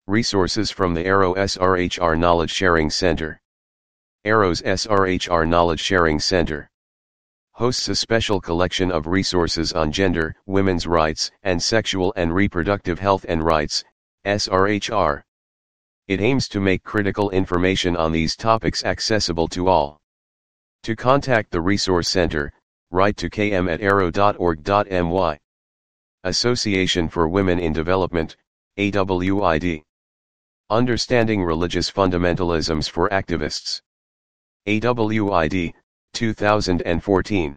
Resources from the Arrow SRHR Knowledge Sharing Center. Arrow's SRHR Knowledge Sharing Center hosts a special collection of resources on gender, women's rights, and sexual and reproductive health and rights, SRHR. It aims to make critical information on these topics accessible to all. To contact the Resource Center, write to km@arrow.org.my. Association for Women in Development, AWID. Understanding Religious Fundamentalisms for Activists. AWID, 2014.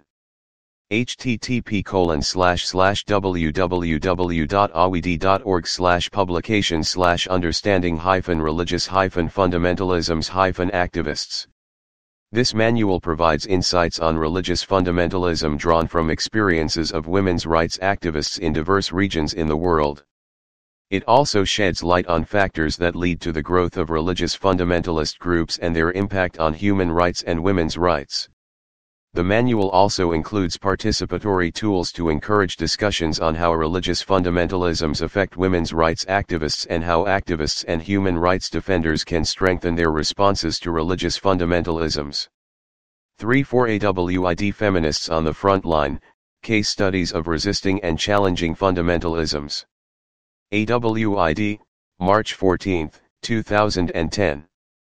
http://www.awid.org/publication/understanding-religious-fundamentalisms-activists. This manual provides insights on religious fundamentalism drawn from experiences of women's rights activists in diverse regions in the world. It also sheds light on factors that lead to the growth of religious fundamentalist groups and their impact on human rights and women's rights. The manual also includes participatory tools to encourage discussions on how religious fundamentalisms affect women's rights activists and how activists and human rights defenders can strengthen their responses to religious fundamentalisms. 3-4 AWID Feminists on the Front Line, Case Studies of Resisting and Challenging Fundamentalisms. AWID, March 14, 2010.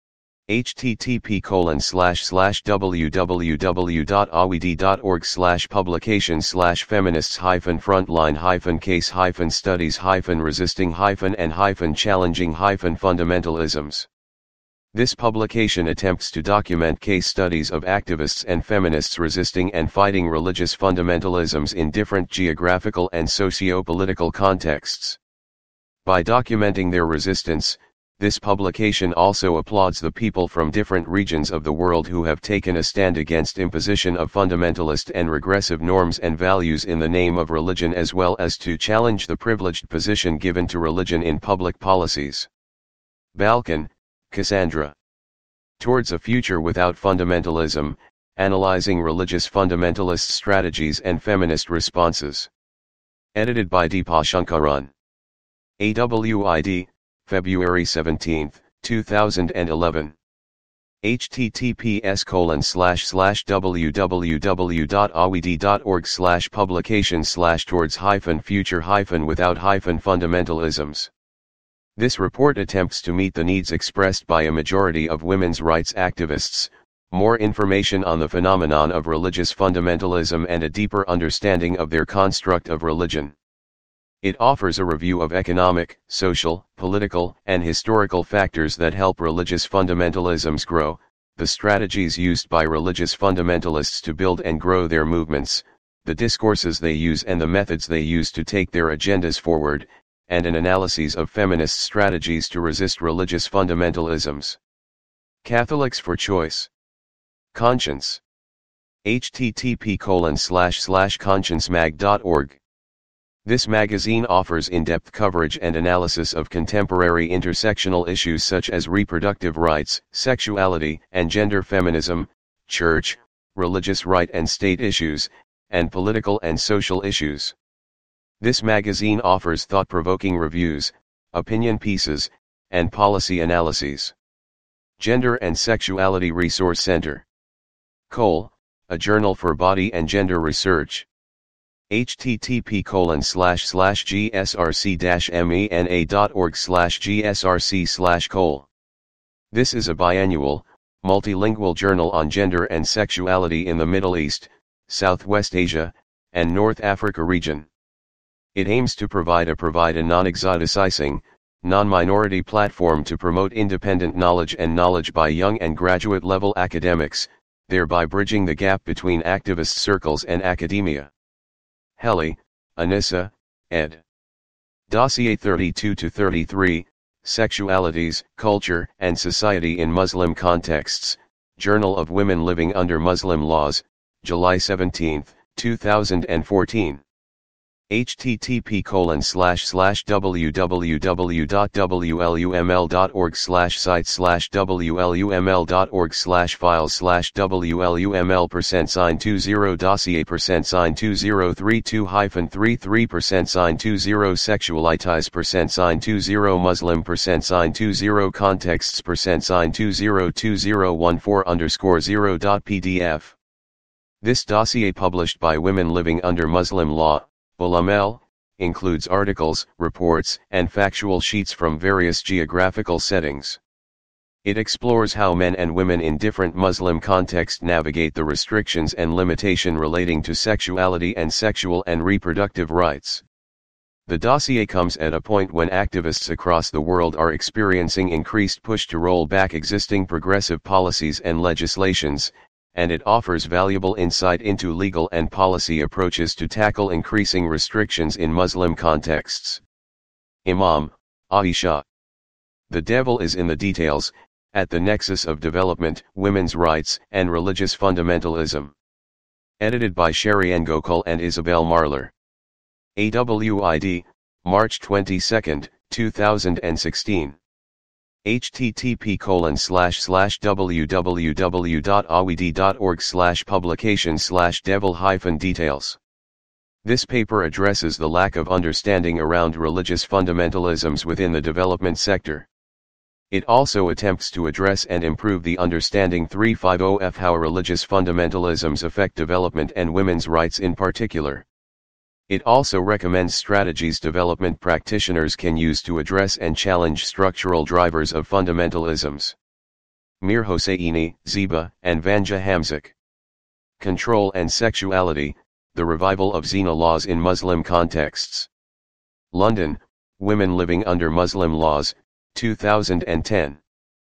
http://www.awid.org/publications/feminists-frontline-case-studies-challenging-fundamentalisms. This publication attempts to document case studies of activists and feminists resisting and fighting religious fundamentalisms in different geographical and socio-political contexts. By documenting their resistance, this publication also applauds the people from different regions of the world who have taken a stand against imposition of fundamentalist and regressive norms and values in the name of religion, as well as to challenge the privileged position given to religion in public policies. Balkan, Cassandra. Towards a Future Without Fundamentalism, Analyzing Religious Fundamentalist Strategies and Feminist Responses. Edited by Deepa Shankaran. AWID, February 17, 2011. https://www.awid.org/publications/towards-future-without-fundamentalisms. This report attempts to meet the needs expressed by a majority of women's rights activists, more information on the phenomenon of religious fundamentalism and a deeper understanding of their construct of religion. It offers a review of economic, social, political, and historical factors that help religious fundamentalisms grow, the strategies used by religious fundamentalists to build and grow their movements, the discourses they use and the methods they use to take their agendas forward, and an analysis of feminist strategies to resist religious fundamentalisms. Catholics for Choice. Conscience. http://consciencemag.org. This magazine offers in-depth coverage and analysis of contemporary intersectional issues such as reproductive rights, sexuality and gender, feminism, church, religious right and state issues, and political and social issues. This magazine offers thought-provoking reviews, opinion pieces, and policy analyses. Gender and Sexuality Resource Center. Cole, a journal for body and gender research. http://gsrc-mena.org/gsrc/cole. This is a biannual, multilingual journal on gender and sexuality in the Middle East, Southwest Asia, and North Africa region. It aims to provide a non-exoticizing, non-minority platform to promote independent knowledge and knowledge by young and graduate-level academics, thereby bridging the gap between activist circles and academia. Helly, Anissa, ed. Dossier 32-33, Sexualities, Culture, and Society in Muslim Contexts, Journal of Women Living Under Muslim Laws, July 17, 2014. http://www.wluml.org/site/wluml.org/files/wluml%sign 20 $20 sexualities%sign 20 Muslim%sign 20 contexts%sign 202014_0.pdf. This dossier, published by Women Living Under Muslim Law, WLUML, includes articles, reports, and factual sheets from various geographical settings. It explores how men and women in different Muslim contexts navigate the restrictions and limitation relating to sexuality and sexual and reproductive rights. The dossier comes at a point when activists across the world are experiencing increased push to roll back existing progressive policies and legislations, and it offers valuable insight into legal and policy approaches to tackle increasing restrictions in Muslim contexts. Imam, Aisha. The devil is in the details, at the nexus of development, women's rights, and religious fundamentalism. Edited by Sherry Gokul and Isabel Marler. AWID, March 22, 2016. http://www.awid.org/publications/devil-details. This paper addresses the lack of understanding around religious fundamentalisms within the development sector. It also attempts to address and improve the understanding 350F how religious fundamentalisms affect development and women's rights in particular. It also recommends strategies development practitioners can use to address and challenge structural drivers of fundamentalisms. Mir Hosseini, Ziba, and Vanja Hamzik. Control and Sexuality, The Revival of Zina Laws in Muslim Contexts. London, Women Living Under Muslim Laws, 2010.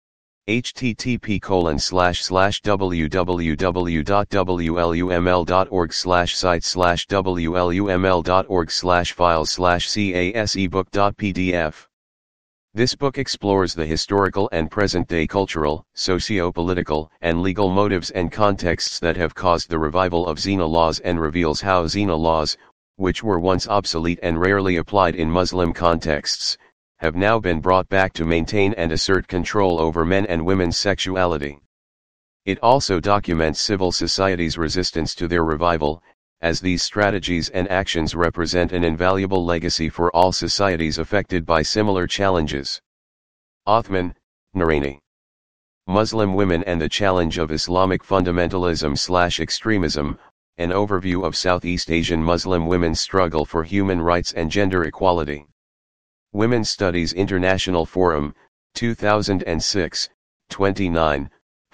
http://www.wluml.org/site/wluml.org/files/casebook.pdf. This book explores the historical and present-day cultural, socio-political, and legal motives and contexts that have caused the revival of Zina laws and reveals how Zina laws, which were once obsolete and rarely applied in Muslim contexts, have now been brought back to maintain and assert control over men and women's sexuality. It also documents civil society's resistance to their revival, as these strategies and actions represent an invaluable legacy for all societies affected by similar challenges. Othman, Narani. Muslim Women and the Challenge of Islamic Fundamentalism/Extremism, an overview of Southeast Asian Muslim women's struggle for human rights and gender equality. Women's Studies International Forum, 2006, 29,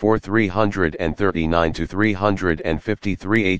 339-353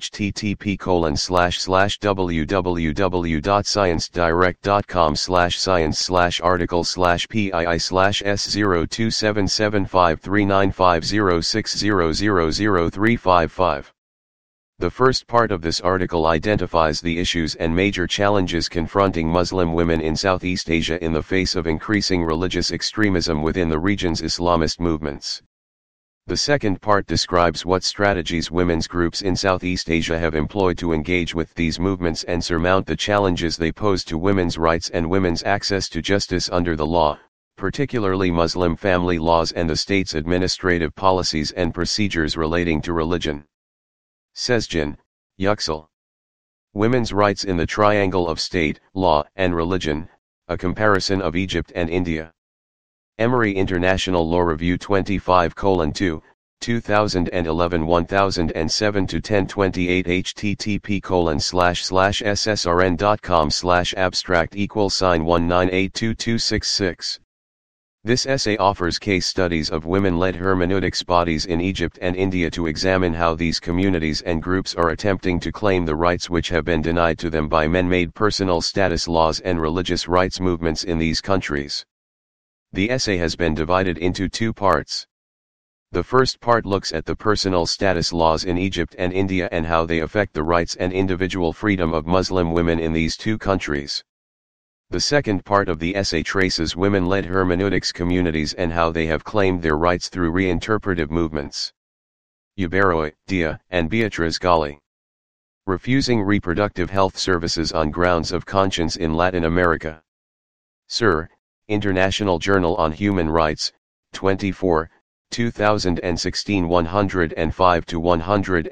http://www.science-direct.com/science/article/pii/s0277539506000355. The first part of this article identifies the issues and major challenges confronting Muslim women in Southeast Asia in the face of increasing religious extremism within the region's Islamist movements. The second part describes what strategies women's groups in Southeast Asia have employed to engage with these movements and surmount the challenges they pose to women's rights and women's access to justice under the law, particularly Muslim family laws and the state's administrative policies and procedures relating to religion. Sezgin, Yüksel. Women's Rights in the Triangle of State, Law, and Religion, A Comparison of Egypt and India. Emory International Law Review 25:2, 2011 1007-1028 http://ssrn.com/abstract=1982266. This essay offers case studies of women-led hermeneutics bodies in Egypt and India to examine how these communities and groups are attempting to claim the rights which have been denied to them by men-made personal status laws and religious rights movements in these countries. The essay has been divided into two parts. The first part looks at the personal status laws in Egypt and India and how they affect the rights and individual freedom of Muslim women in these two countries. The second part of the essay traces women-led hermeneutics communities and how they have claimed their rights through reinterpretive movements. Uberoy, Dia, and Beatriz Gali. Refusing reproductive health services on grounds of conscience in Latin America. Sir, International Journal on Human Rights, 24, 2016 105-115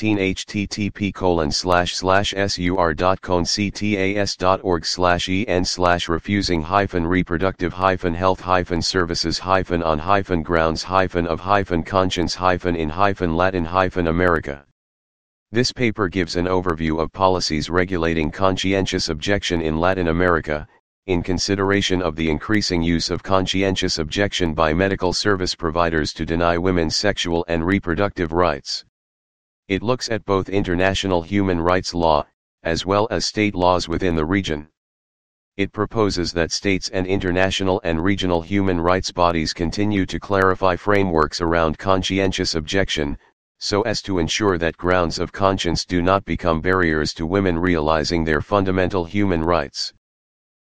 http://sur.con/en/refusing-reproductive-health-services-on-conscience-in-Latin-America. This paper gives an overview of policies regulating conscientious objection in Latin America, in consideration of the increasing use of conscientious objection by medical service providers to deny women's sexual and reproductive rights. It looks at both international human rights law, as well as state laws within the region. It proposes that states and international and regional human rights bodies continue to clarify frameworks around conscientious objection, so as to ensure that grounds of conscience do not become barriers to women realizing their fundamental human rights.